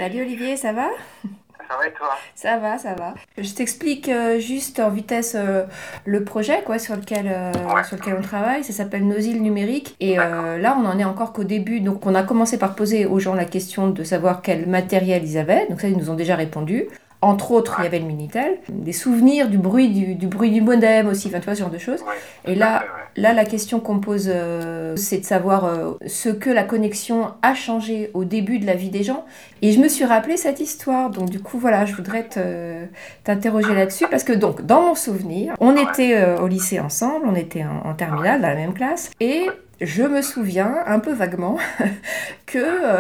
Salut Olivier, ça va? Ça va et toi? Ça va, ça va. Je t'explique juste en vitesse le projet quoi, Ouais, sur lequel on travaille. Ça s'appelle Nos îles numériques. Et d'accord. là, on en est encore qu'au début. Donc, on a commencé par poser aux gens la question de savoir quel matériel ils avaient. Donc, ça, ils nous ont déjà répondu. Entre autres, il y Ouais, avait le Minitel. Des souvenirs du bruit du modem aussi, enfin, tu vois, ce genre de choses. ouais, Et tout à fait, ouais. là, la question qu'on pose, c'est de savoir ce que la connexion a changé au début de la vie des gens. Et je me suis rappelé cette histoire, donc du coup voilà, je voudrais t'interroger là-dessus, parce que donc dans mon souvenir, on Ouais, était au lycée ensemble, on était en ouais, terminale dans la même classe, et ouais. je me souviens un peu vaguement que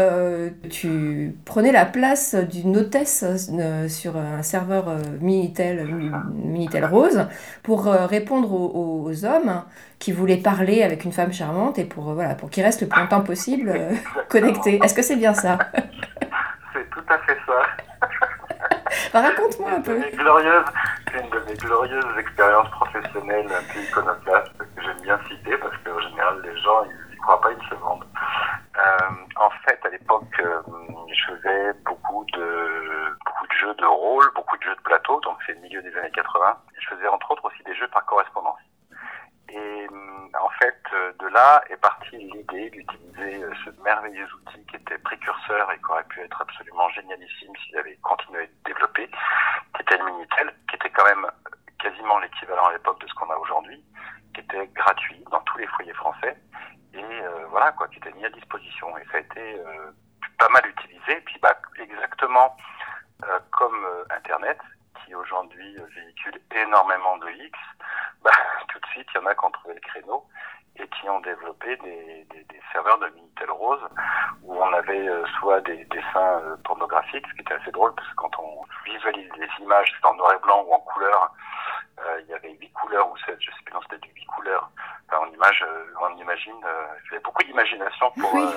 tu prenais la place d'une hôtesse sur un serveur C'est ça, Minitel tout à fait. Rose pour répondre aux hommes qui voulaient parler avec une femme charmante et pour, voilà, pour qu'ils restent le plus longtemps possible Exactement. connectés. Est-ce que c'est bien ça? C'est tout à fait ça. Enfin, raconte-moi un Une de peu. mes glorieuses, une de mes glorieuses expériences professionnelles un peu iconoclastes que j'aime bien citer parce qu'en général les gens ils y croient pas une seconde. En fait, à l'époque, je faisais beaucoup de jeux de rôle, beaucoup de jeux de plateau, donc c'est le milieu des années 80. Je faisais entre autres aussi des jeux par correspondance. Et en fait, de là est partie l'idée d'utiliser ce merveilleux outil qui était précurseur et qui aurait pu être absolument génialissime s'il avait continué à être développé, qui était le Minitel, qui était quand même quasiment l'équivalent à l'époque de ce qu'on a aujourd'hui, qui était gratuit dans tous les foyers français et voilà quoi, qui était mis à disposition. Et ça a été pas mal utilisé. Et puis bah, exactement comme Internet, qui aujourd'hui véhicule énormément de X, bah, tout de suite, il y en a qui ont trouvé le créneau et qui ont développé des serveurs de Minitel Rose où on avait soit des dessins pornographiques, ce qui était assez drôle parce que quand on visualise les images, c'est en noir et blanc ou en couleur, il y avait 8 couleurs ou 7, je sais plus, non, c'était du 8 couleurs. Enfin, on imagine, j'avais beaucoup d'imagination Oui.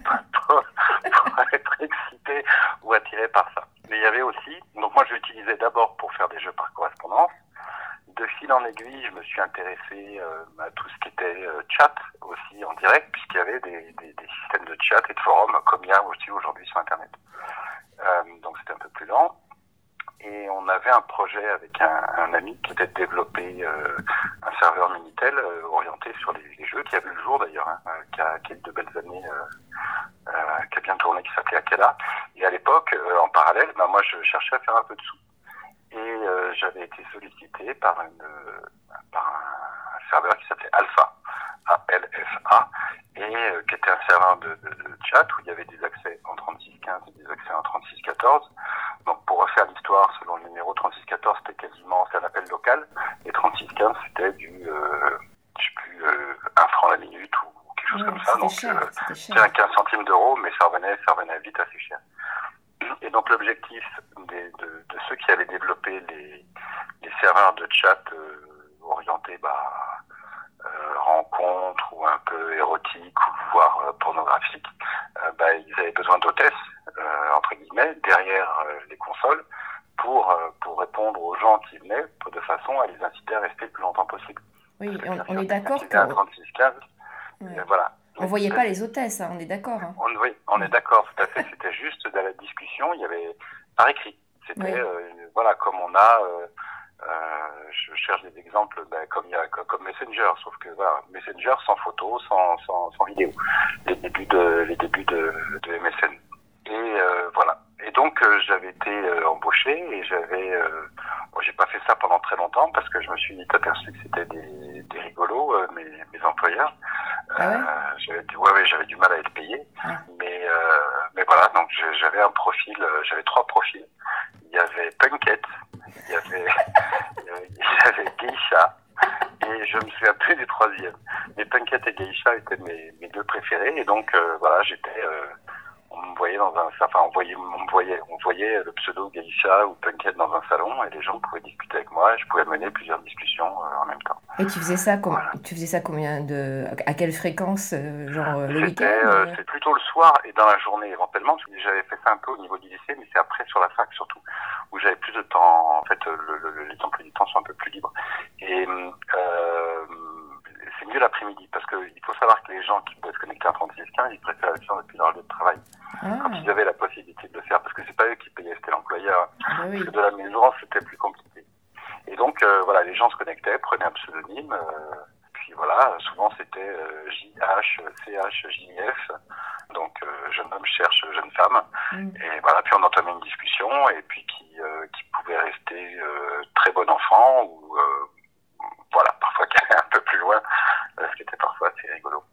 pour être excité ou attiré par ça. Mais il y avait aussi, donc moi je l'utilisais d'abord pour faire des jeux par correspondance. De fil en aiguille, je me suis intéressé à tout ce qui était chat aussi en direct, puisqu'il y avait des systèmes de chat et de forums comme il y a aussi aujourd'hui sur Internet. Donc c'était un peu plus lent. Et on avait un projet avec un ami qui était de développer un serveur Minitel orienté sur les jeux qui a vu le jour d'ailleurs, hein, qui a eu de belles années, qui a bien tourné, qui s'appelait Akela. Et à l'époque, en parallèle, ben, moi je cherchais à faire un peu de sous. Et j'avais été sollicité par un serveur qui s'appelait Alpha, ALFA, et qui était un serveur de chat où il y avait des accès en 3615 et des accès en 3614. Donc pour refaire l'histoire, selon le numéro 3614, c'était quasiment c'est un appel local, et 3615 c'était je sais plus, 1 franc la minute ou quelque chose comme Ouais, ça. c'était Donc cher, c'était cher. c'était 15 centimes d'euros, mais ça revenait vite assez cher. Et donc l'objectif de ceux qui avaient développé les serveurs de chat orientés rencontres ou un peu érotiques ou voire pornographiques, ils avaient besoin d'hôtesses, entre guillemets, derrière les consoles pour répondre aux gens qui venaient de façon à les inciter à rester le plus longtemps possible. Parce Oui, que bien on sûr, est quelqu'un qui d'accord vient à qu'on 36-15, ouais. voilà, On oui, voyait pas vas-y. les hôtesses, hein, on est d'accord, hein. Oui, on est Ouais. d'accord, tout à fait. C'était juste de la discussion. Il y avait par écrit. C'était Oui, voilà comme on a. Je cherche des exemples, comme il y a comme Messenger, sauf que voilà, Messenger sans photo, sans vidéo. Les débuts de MSN. Et voilà. Et donc j'avais été embauché et bon, j'ai pas fait ça pendant très longtemps parce que je me suis vite aperçu que c'était des rigolos, mes employeurs. ah ouais? Ouais, j'avais du mal à être payé. Ah. Mais voilà, donc j'avais un profil, j'avais 3 profils. Il y avait Punkette, il y avait, il y avait Geisha, et je me souviens plus du troisième. Mais Punkette et Geisha étaient mes deux préférés, et donc voilà, on me voyait on voyait le pseudo Geisha ou Punkette dans un salon, et les gens pouvaient discuter avec moi, et je pouvais mener plusieurs discussions en même temps. Et Voilà. tu faisais ça combien à quelle fréquence, genre le week-end? C'est plutôt le soir et dans la journée éventuellement, parce que j'avais fait ça un peu au niveau du lycée, mais c'est après sur la fac surtout, où j'avais plus de temps, en fait, les emplois du temps sont un peu plus libres. Et c'est mieux l'après-midi, parce que il faut savoir que les gens qui pouvaient se connecter à 3615, ils préfèrent le faire depuis leur lieu de travail. Quand Ah, ils avaient la possibilité de le faire, parce que c'est oui. Parce que de la maison, c'était plus compliqué. Et donc, voilà, les gens se connectaient, prenaient un pseudonyme. Puis voilà, souvent c'était JH, CH, JF. Donc, jeune homme cherche jeune femme. Et voilà, puis on entamait une discussion et puis qui pouvait rester très bon enfant ou voilà, parfois qui allait un peu plus loin, ce qui était parfois assez rigolo.